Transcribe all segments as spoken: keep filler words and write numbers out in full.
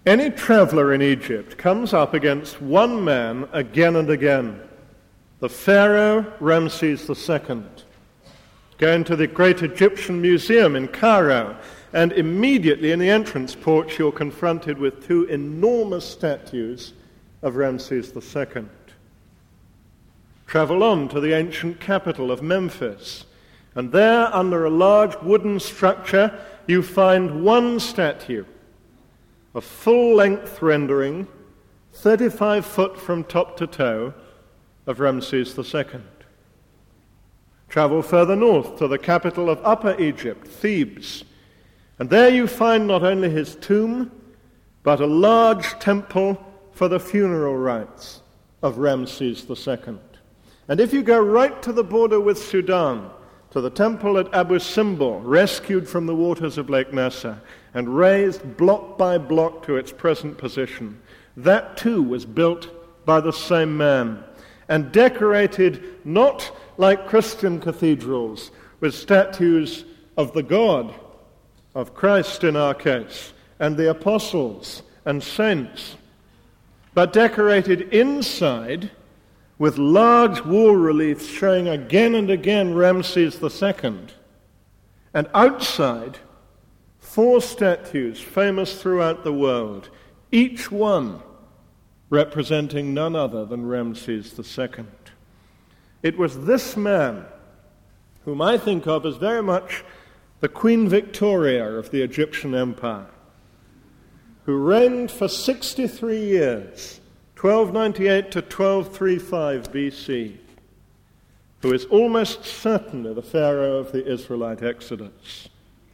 Any traveller in Egypt comes up against one man again and again, the Pharaoh Ramses the Second. Go into the Great Egyptian Museum in Cairo, and immediately in the entrance porch you're confronted with two enormous statues of Ramses the Second. Travel on to the ancient capital of Memphis, and there, under a large wooden structure, you find one statue, a full-length rendering, thirty-five foot from top to toe, of Ramses the Second. Travel further north to the capital of Upper Egypt, Thebes, and there you find not only his tomb, but a large temple for the funeral rites of Ramses the Second. And if you go right to the border with Sudan, to the temple at Abu Simbel, rescued from the waters of Lake Nasser and raised block by block to its present position, that too was built by the same man and decorated not like Christian cathedrals with statues of the God, of Christ in our case, and the apostles and saints, but decorated inside with large wall reliefs showing again and again Ramses the Second, and outside four statues famous throughout the world, each one representing none other than Ramses the Second. It was this man, whom I think of as very much the Queen Victoria of the Egyptian Empire, who reigned for sixty-three years, twelve ninety-eight to twelve thirty-five B C, who is almost certainly the Pharaoh of the Israelite Exodus.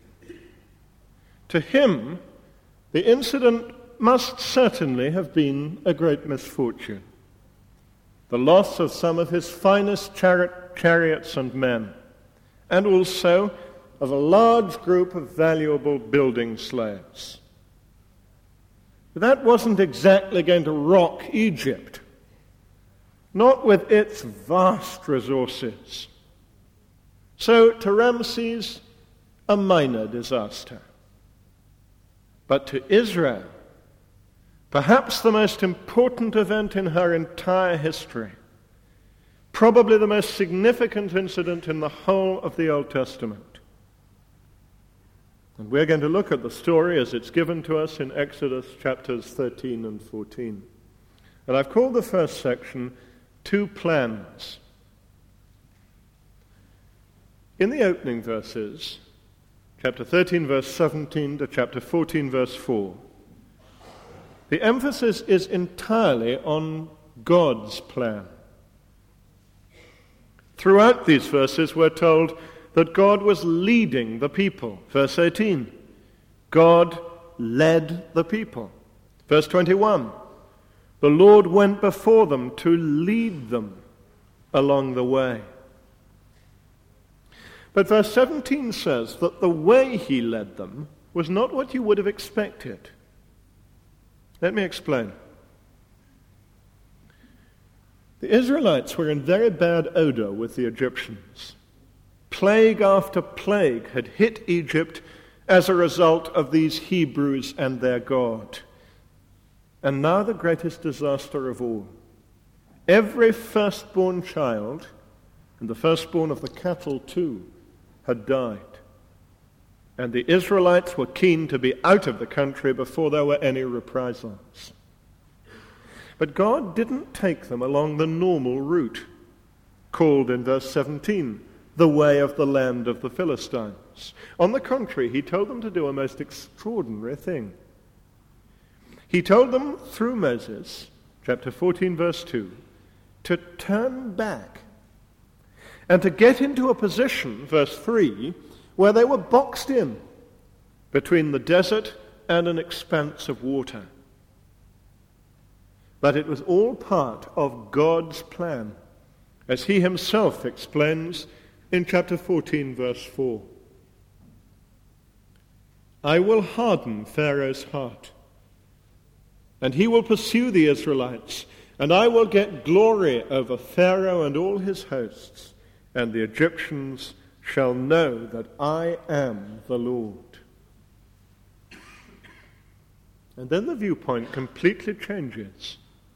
To him, the incident must certainly have been a great misfortune. The loss of some of his finest chari- chariots and men, and also of a large group of valuable building slaves. But that wasn't exactly going to rock Egypt, not with its vast resources. So to Ramses, a minor disaster. But to Israel, perhaps the most important event in her entire history, probably the most significant incident in the whole of the Old Testament. And we're going to look at the story as it's given to us in Exodus chapters thirteen and fourteen. And I've called the first section, Two Plans. In the opening verses, chapter thirteen, verse seventeen to chapter fourteen, verse four, the emphasis is entirely on God's plan. Throughout these verses, we're told that God was leading the people. Verse eighteen, God led the people. Verse twenty-one, the Lord went before them to lead them along the way. But verse seventeen says that the way he led them was not what you would have expected. Let me explain. The Israelites were in very bad odor with the Egyptians. Plague after plague had hit Egypt as a result of these Hebrews and their God. And now the greatest disaster of all. Every firstborn child, and the firstborn of the cattle too, had died. And the Israelites were keen to be out of the country before there were any reprisals. But God didn't take them along the normal route, called in verse seventeen, the way of the land of the Philistines. On the contrary, he told them to do a most extraordinary thing. He told them through Moses, chapter fourteen, verse two, to turn back and to get into a position, verse three, where they were boxed in between the desert and an expanse of water. But it was all part of God's plan, as he himself explains in chapter fourteen, verse four. I will harden Pharaoh's heart, and he will pursue the Israelites, and I will get glory over Pharaoh and all his hosts, and the Egyptians shall know that I am the Lord. And then the viewpoint completely changes.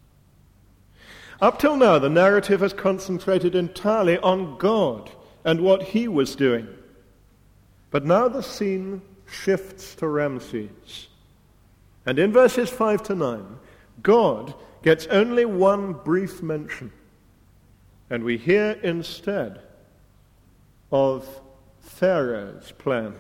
Up till now, the narrative has concentrated entirely on God and what he was doing. But now the scene shifts to Ramses. And in verses five to nine, God gets only one brief mention. And we hear instead of Pharaoh's plan.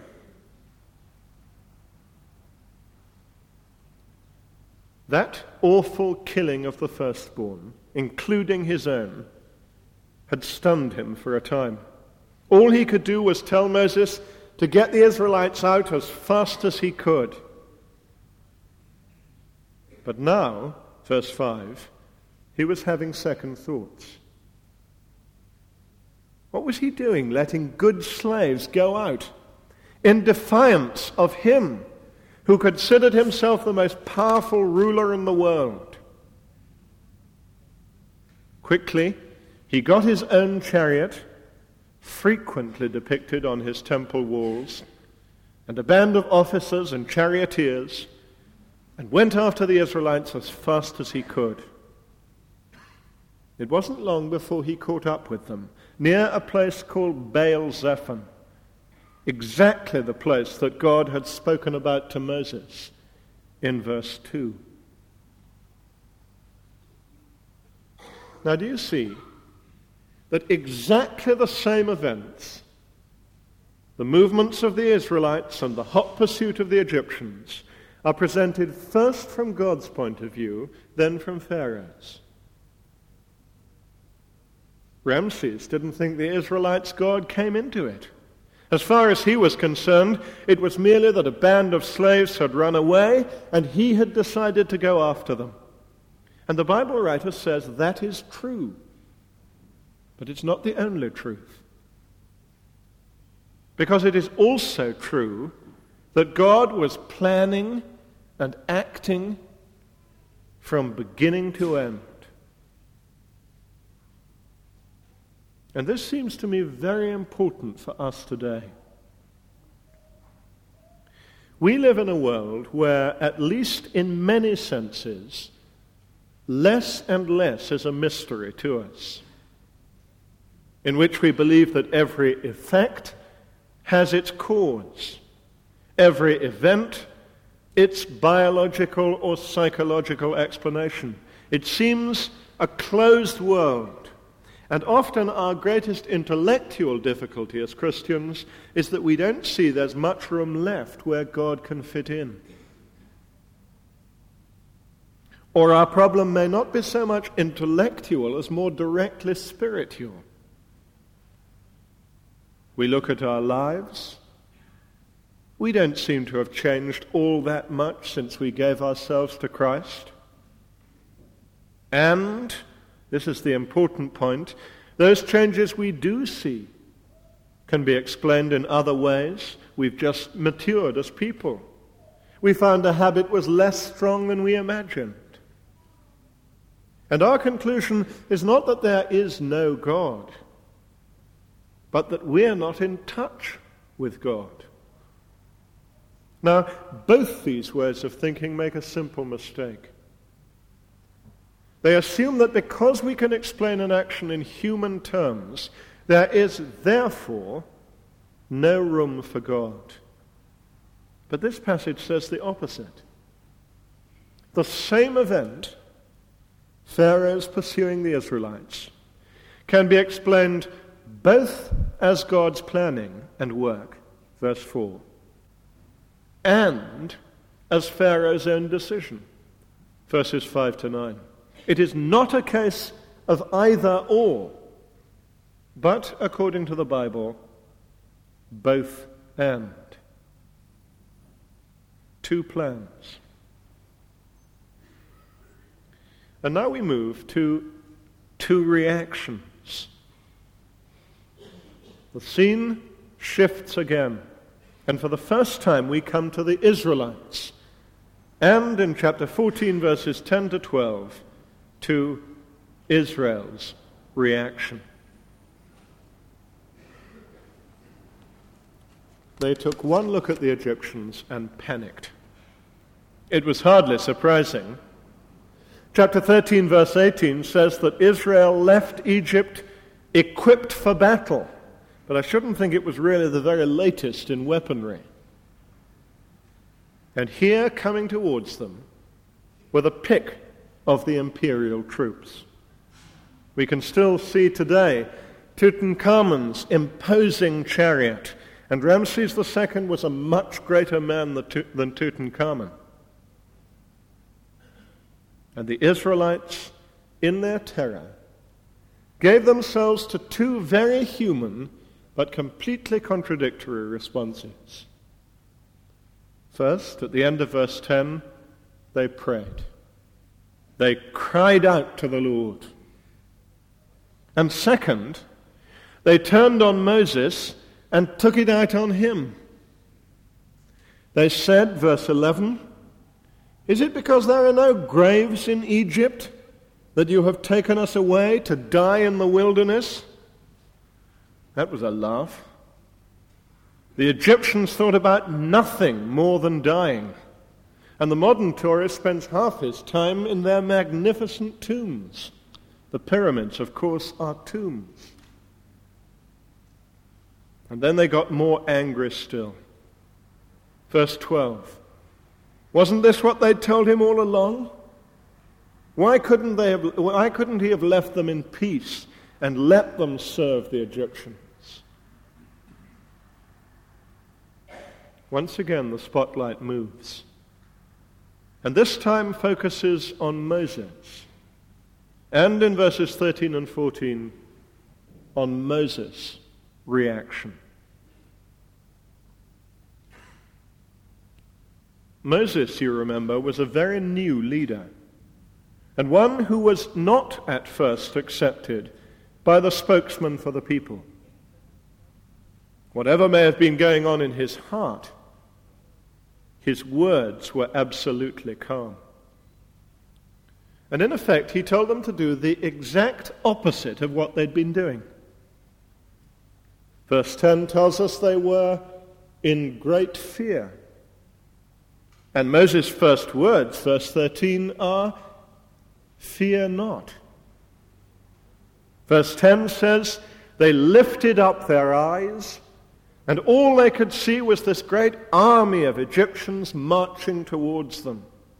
That awful killing of the firstborn, including his own, had stunned him for a time. All he could do was tell Moses to get the Israelites out as fast as he could. But now, verse five, he was having second thoughts. What was he doing, letting good slaves go out in defiance of him who considered himself the most powerful ruler in the world? Quickly, he got his own chariot, frequently depicted on his temple walls, and a band of officers and charioteers, and went after the Israelites as fast as he could. It wasn't long before he caught up with them, near a place called Baal Zephon, exactly the place that God had spoken about to Moses in verse two. Now, do you see that exactly the same events, the movements of the Israelites and the hot pursuit of the Egyptians, are presented first from God's point of view, then from Pharaoh's? Ramses didn't think the Israelites' God came into it. As far as he was concerned, it was merely that a band of slaves had run away and he had decided to go after them. And the Bible writer says that is true. But it's not the only truth. Because it is also true that God was planning and acting from beginning to end. And this seems to me very important for us today. We live in a world where, at least in many senses, less and less is a mystery to us, in which we believe that every effect has its cause, every event its biological or psychological explanation. It seems a closed world. And often our greatest intellectual difficulty as Christians is that we don't see there's much room left where God can fit in. Or our problem may not be so much intellectual as more directly spiritual. We look at our lives. We don't seem to have changed all that much since we gave ourselves to Christ. And this is the important point. Those changes we do see can be explained in other ways. We've just matured as people. We found a habit was less strong than we imagined. And our conclusion is not that there is no God, but that we're not in touch with God. Now, both these ways of thinking make a simple mistake. They assume that because we can explain an action in human terms, there is therefore no room for God. But this passage says the opposite. The same event, Pharaoh's pursuing the Israelites, can be explained both as God's planning and work, verse four, and as Pharaoh's own decision, verses five to nine. It is not a case of either or, but, according to the Bible, both and. Two plans. And now we move to two reactions. The scene shifts again, and for the first time we come to the Israelites, and in chapter fourteen, verses ten to twelve, to Israel's reaction. They took one look at the Egyptians and panicked. It was hardly surprising. Chapter thirteen, verse eighteen says that Israel left Egypt equipped for battle. But I shouldn't think it was really the very latest in weaponry. And here, coming towards them, were the pick of the imperial troops. We can still see today Tutankhamun's imposing chariot, and Ramses the Second was a much greater man than Tutankhamun. And the Israelites, in their terror, gave themselves to two very human but completely contradictory responses. First, at the end of verse ten, they prayed. They cried out to the Lord. And second, they turned on Moses and took it out on him. They said, verse eleven, "Is it because there are no graves in Egypt that you have taken us away to die in the wilderness?" That was a laugh. The Egyptians thought about nothing more than dying. And the modern tourist spends half his time in their magnificent tombs. The pyramids, of course, are tombs. And then they got more angry still. Verse twelve. Wasn't this what they'd told him all along? Why couldn't they have, why couldn't he have left them in peace and let them serve the Egyptians? Once again, the spotlight moves. And this time focuses on Moses. And in verses thirteen and fourteen, on Moses' reaction. Moses, you remember, was a very new leader, and one who was not at first accepted by the spokesman for the people. Whatever may have been going on in his heart, his words were absolutely calm. And in effect, he told them to do the exact opposite of what they'd been doing. Verse ten tells us they were in great fear. And Moses' first words, verse thirteen, are, "Fear not." Verse ten says, they lifted up their eyes, and all they could see was this great army of Egyptians marching towards them.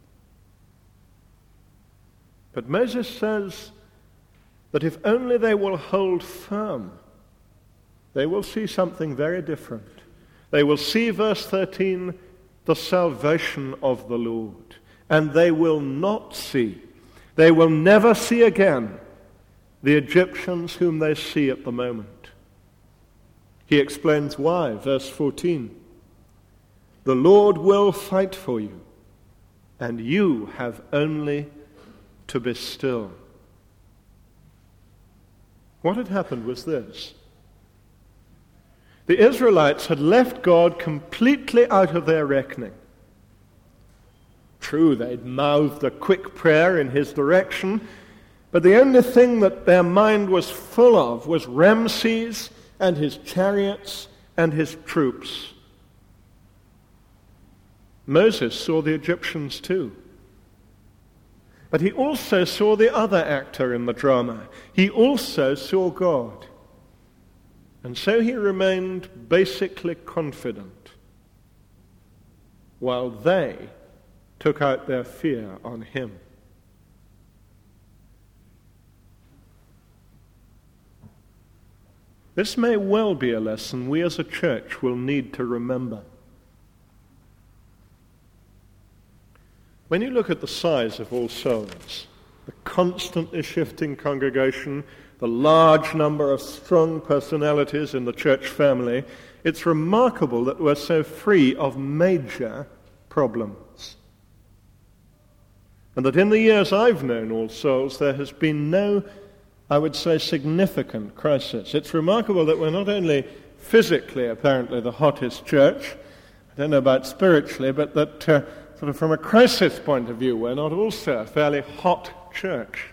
But Moses says that if only they will hold firm, they will see something very different. They will see, verse thirteen, the salvation of the Lord. And they will not see, they will never see again the Egyptians whom they see at the moment. He explains why, verse fourteen. The Lord will fight for you, and you have only to be still. What had happened was this. The Israelites had left God completely out of their reckoning. True, they'd mouthed a quick prayer in his direction, but the only thing that their mind was full of was Ramses and his chariots and his troops. Moses saw the Egyptians too. But he also saw the other actor in the drama. He also saw God. And so he remained basically confident, while they took out their fear on him. This may well be a lesson we as a church will need to remember. When you look at the size of All Souls, the constantly shifting congregation, the large number of strong personalities in the church family, it's remarkable that we're so free of major problems. And that in the years I've known All Souls, there has been no, I would say, significant crisis. It's remarkable that we're not only physically, apparently, the hottest church, I don't know about spiritually, but that uh, sort of from a crisis point of view, we're not also a fairly hot church.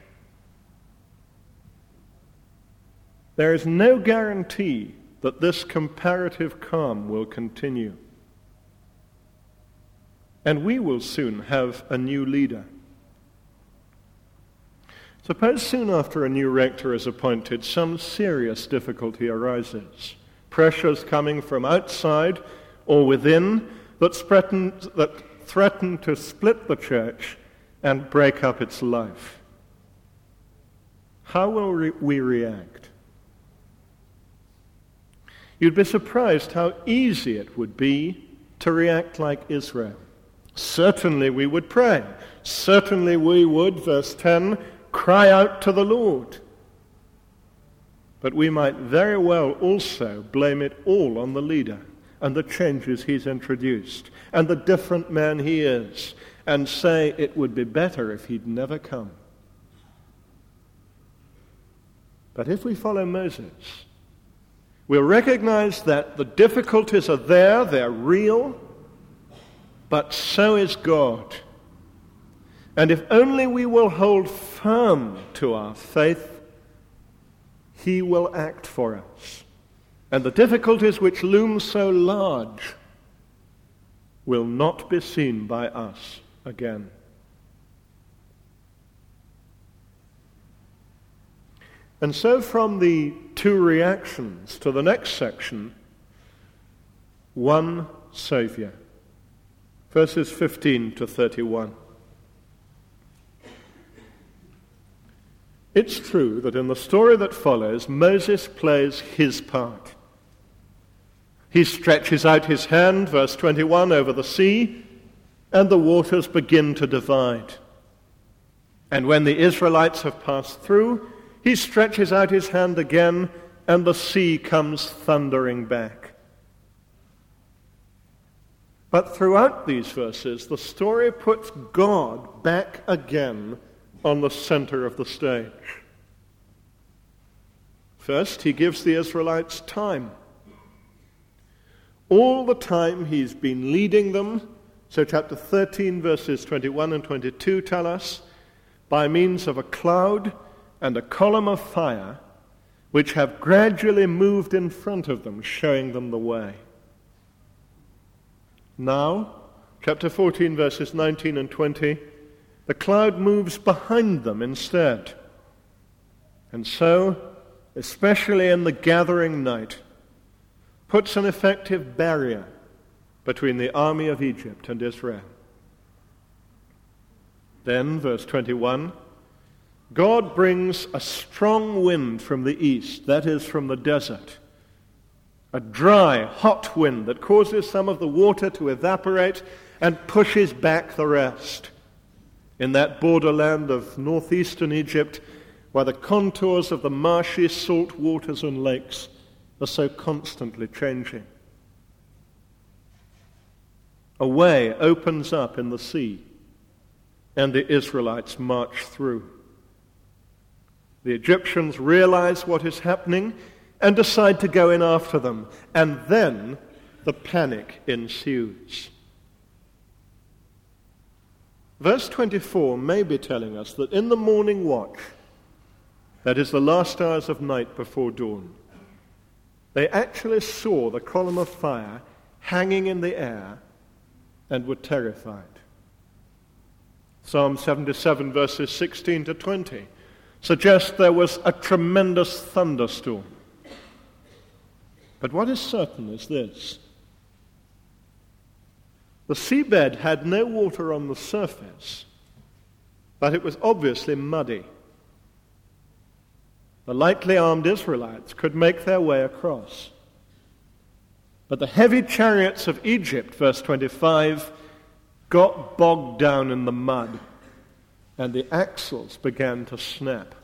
There is no guarantee that this comparative calm will continue. and we will soon have a new leader. Suppose soon after a new rector is appointed, some serious difficulty arises. Pressures coming from outside or within that threaten, that threaten to split the church and break up its life. How will re- we react? You'd be surprised how easy it would be to react like Israel. Certainly we would pray. Certainly we would, verse ten, cry out to the Lord. But we might very well also blame it all on the leader and the changes he's introduced and the different man he is, and say it would be better if he'd never come. But if we follow Moses, we'll recognize that the difficulties are there, they're real, but so is God. And if only we will hold firm to our faith, he will act for us. And the difficulties which loom so large will not be seen by us again. And so from the two reactions to the next section, one Savior. Verses fifteen to thirty-one. It's true that in the story that follows, Moses plays his part. He stretches out his hand, verse twenty-one, over the sea, and the waters begin to divide. And when the Israelites have passed through, he stretches out his hand again, and the sea comes thundering back. But throughout these verses, the story puts God back again on the center of the stage. First, he gives the Israelites time. All the time he's been leading them, so chapter thirteen, verses twenty-one and twenty-two tell us, by means of a cloud and a column of fire, which have gradually moved in front of them, showing them the way. Now, chapter fourteen, verses nineteen and twenty, the cloud moves behind them instead. And so, especially in the gathering night, puts an effective barrier between the army of Egypt and Israel. Then, verse twenty-one, God brings a strong wind from the east, that is, from the desert, a dry, hot wind that causes some of the water to evaporate and pushes back the rest. In that borderland of northeastern Egypt, where the contours of the marshy salt waters and lakes are so constantly changing. A way opens up in the sea, and the Israelites march through. The Egyptians realize what is happening and decide to go in after them, and then the panic ensues. Verse twenty-four may be telling us that in the morning watch, that is the last hours of night before dawn, they actually saw the column of fire hanging in the air and were terrified. Psalm seventy-seven, verses sixteen to twenty, suggest there was a tremendous thunderstorm. But what is certain is this. The seabed had no water on the surface, but it was obviously muddy. The lightly armed Israelites could make their way across. But the heavy chariots of Egypt, verse twenty-five, got bogged down in the mud, and the axles began to snap.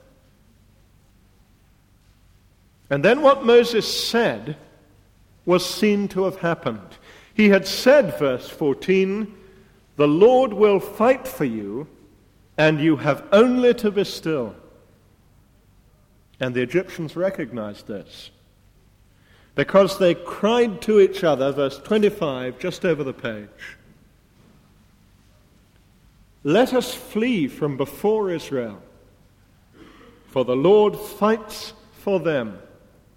And then what Moses said was seen to have happened. He had said, verse fourteen, "The Lord will fight for you, and you have only to be still." And the Egyptians recognized this, because they cried to each other, verse twenty-five, just over the page, "Let us flee from before Israel, for the Lord fights for them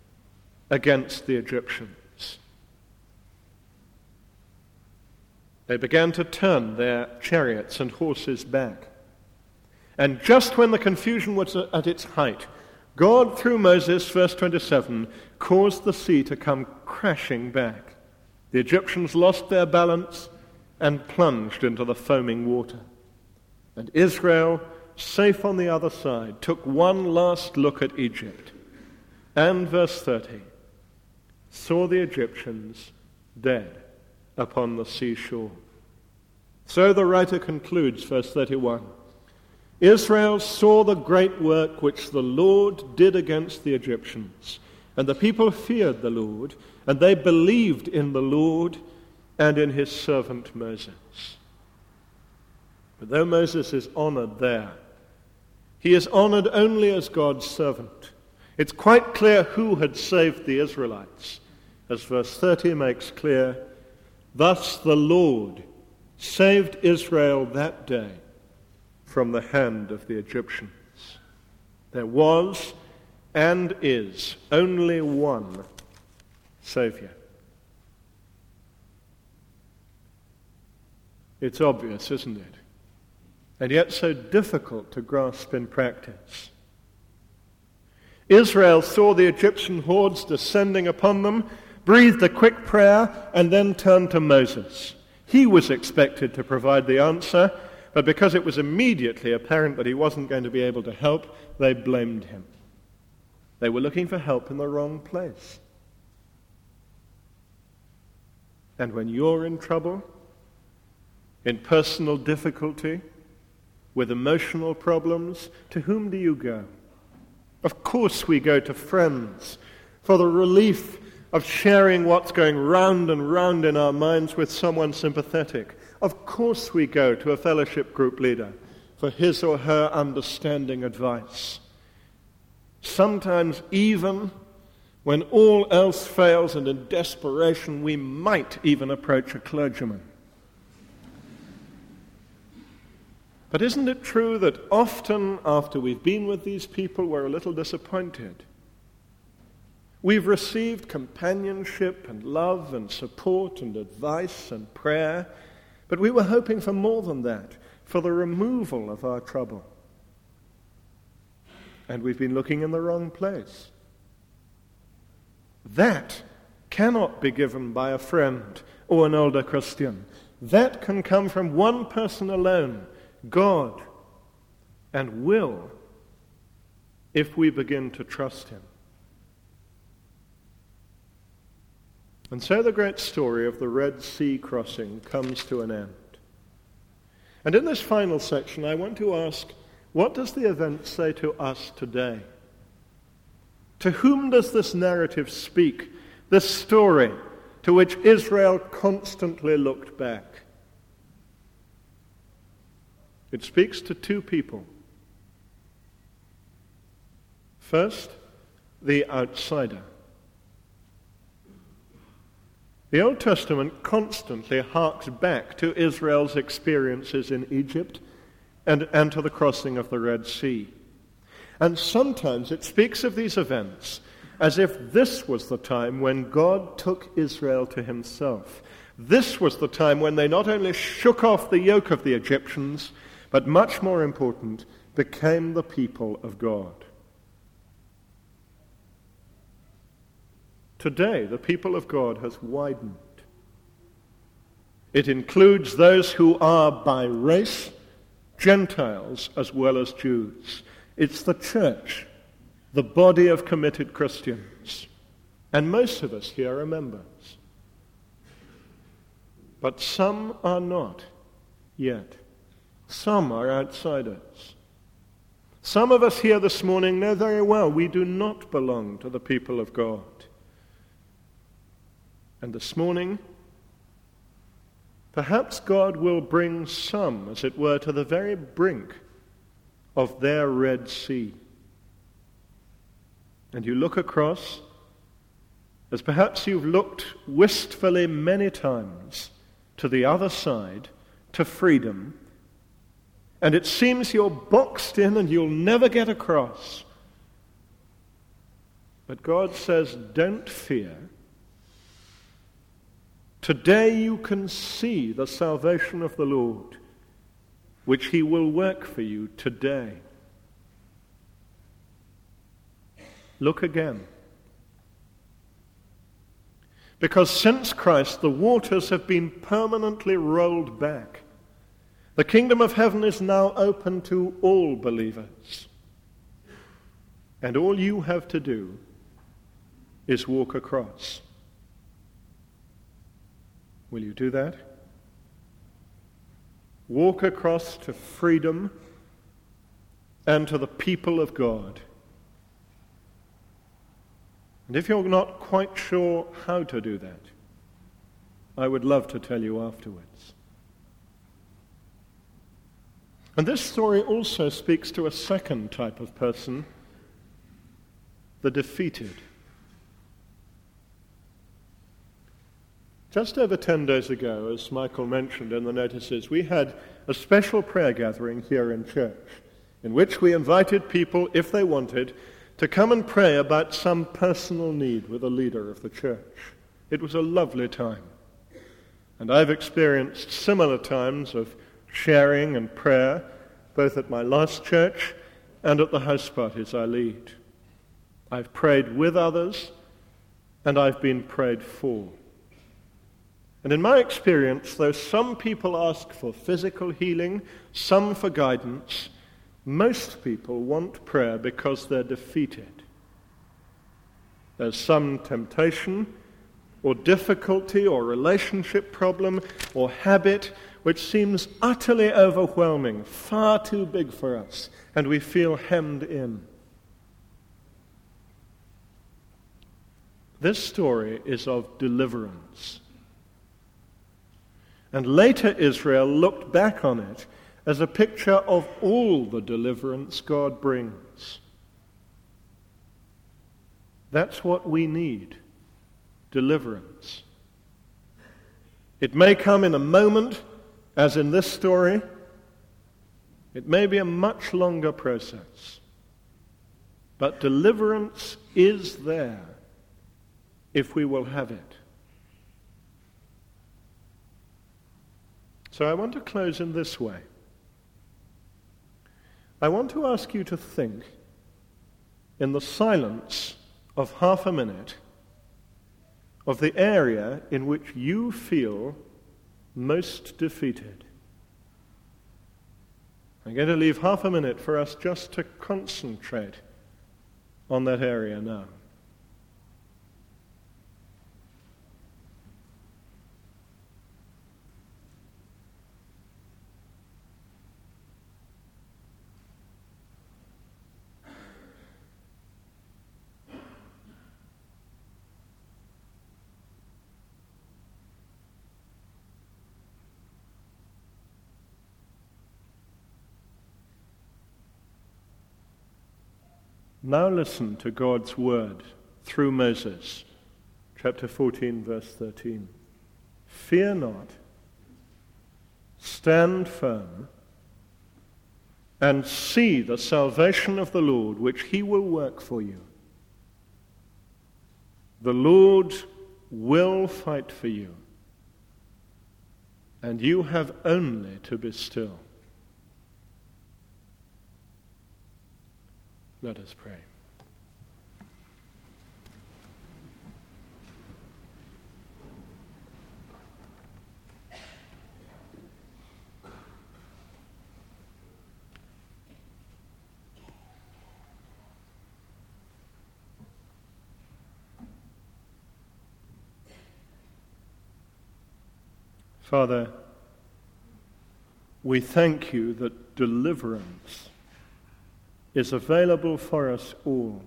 against the Egyptians." They began to turn their chariots and horses back. And just when the confusion was at its height, God, through Moses, verse twenty-seven, caused the sea to come crashing back. The Egyptians lost their balance and plunged into the foaming water. And Israel, safe on the other side, took one last look at Egypt. And, verse thirty, saw the Egyptians dead upon the seashore. So the writer concludes, verse thirty-one, Israel saw the great work which the Lord did against the Egyptians, and the people feared the Lord, and they believed in the Lord and in his servant Moses. But though Moses is honored there, he is honored only as God's servant. It's quite clear who had saved the Israelites. As verse thirty makes clear, thus the Lord saved Israel that day from the hand of the Egyptians. There was and is only one Savior. It's obvious, isn't it? And yet so difficult to grasp in practice. Israel saw the Egyptian hordes descending upon them, breathed a quick prayer, and then turned to Moses. He was expected to provide the answer, but because it was immediately apparent that he wasn't going to be able to help, they blamed him. They were looking for help in the wrong place. And when you're in trouble, in personal difficulty, with emotional problems, to whom do you go? Of course we go to friends for the relief of sharing what's going round and round in our minds with someone sympathetic. Of course we go to a fellowship group leader for his or her understanding advice. Sometimes even when all else fails and in desperation, we might even approach a clergyman. But isn't it true that often after we've been with these people, we're a little disappointed? We've received companionship and love and support and advice and prayer, but we were hoping for more than that, for the removal of our trouble. And we've been looking in the wrong place. That cannot be given by a friend or an older Christian. That can come from one person alone, God, and will, if we begin to trust him. And so the great story of the Red Sea crossing comes to an end. And in this final section, I want to ask, what does the event say to us today? To whom does this narrative speak, this story to which Israel constantly looked back? It speaks to two people. First, the outsider. The Old Testament constantly harks back to Israel's experiences in Egypt and, and to the crossing of the Red Sea. And sometimes it speaks of these events as if this was the time when God took Israel to himself. This was the time when they not only shook off the yoke of the Egyptians, but much more important, became the people of God. Today, the people of God has widened. It includes those who are by race Gentiles as well as Jews. It's the church, the body of committed Christians. And most of us here are members. But some are not yet. Some are outsiders. Some of us here this morning know very well we do not belong to the people of God. And this morning, perhaps God will bring some, as it were, to the very brink of their Red Sea. And you look across, as perhaps you've looked wistfully many times, to the other side, to freedom, and it seems you're boxed in and you'll never get across. But God says, don't fear. Today you can see the salvation of the Lord, which he will work for you today. Look again. Because since Christ, the waters have been permanently rolled back. The kingdom of heaven is now open to all believers. And all you have to do is walk across. Will you do that? Walk across to freedom and to the people of God. And if you're not quite sure how to do that, I would love to tell you afterwards. And this story also speaks to a second type of person, the defeated. Just over ten days ago, as Michael mentioned in the notices, we had a special prayer gathering here in church, in which we invited people, if they wanted, to come and pray about some personal need with a leader of the church. It was a lovely time. And I've experienced similar times of sharing and prayer, both at my last church and at the house parties I lead. I've prayed with others, and I've been prayed for. And in my experience, though some people ask for physical healing, some for guidance, most people want prayer because they're defeated. There's some temptation or difficulty or relationship problem or habit which seems utterly overwhelming, far too big for us, and we feel hemmed in. This story is of deliverance. And later Israel looked back on it as a picture of all the deliverance God brings. That's what we need, deliverance. It may come in a moment, as in this story. It may be a much longer process. But deliverance is there if we will have it. So I want to close in this way. I want to ask you to think, in the silence of half a minute, of the area in which you feel most defeated. I'm going to leave half a minute for us just to concentrate on that area now. Now listen to God's word through Moses, chapter fourteen, verse thirteen. Fear not, stand firm, and see the salvation of the Lord, which he will work for you. The Lord will fight for you, and you have only to be still. Let us pray. Father, we thank you that deliverance is available for us all.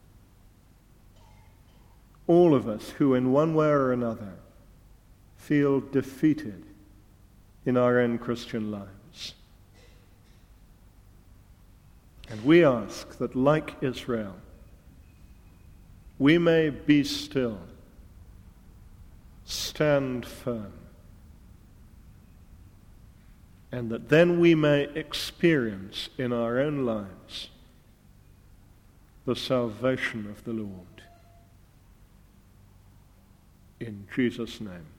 All of us who in one way or another feel defeated in our own Christian lives. And we ask that, like Israel, we may be still, stand firm, and that then we may experience in our own lives the salvation of the Lord. In Jesus' name.